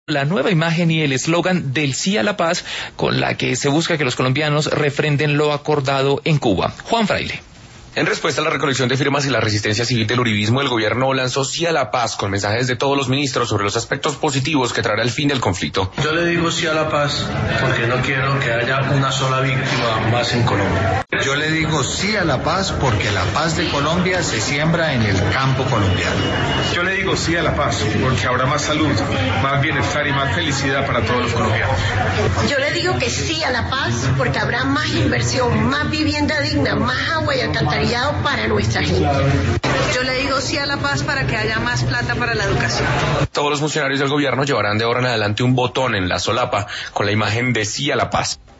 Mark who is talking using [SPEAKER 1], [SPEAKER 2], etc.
[SPEAKER 1] La nueva imagen y el eslogan del Sí a la Paz, con la que se busca que los colombianos refrenden lo acordado en Cuba. Juan Fraile.
[SPEAKER 2] En respuesta a la recolección de firmas y la resistencia civil del uribismo, el gobierno lanzó Sí a la Paz con mensajes de todos los ministros sobre los aspectos positivos que traerá el fin del conflicto.
[SPEAKER 3] Yo le digo sí a la paz porque no quiero que haya una sola víctima más en Colombia.
[SPEAKER 4] Yo le digo sí a la paz porque la paz de Colombia se siembra en el campo colombiano.
[SPEAKER 5] Yo le digo sí a la paz porque habrá más salud, más bienestar y más felicidad para todos los colombianos.
[SPEAKER 6] Yo le digo que sí a la paz porque habrá más inversión, más vivienda digna, más agua y alcantarillado para nuestra gente.
[SPEAKER 7] Yo le digo sí a la paz para que haya más plata para la educación.
[SPEAKER 2] Todos los funcionarios del gobierno llevarán de ahora en adelante un botón en la solapa con la imagen de Sí a la Paz.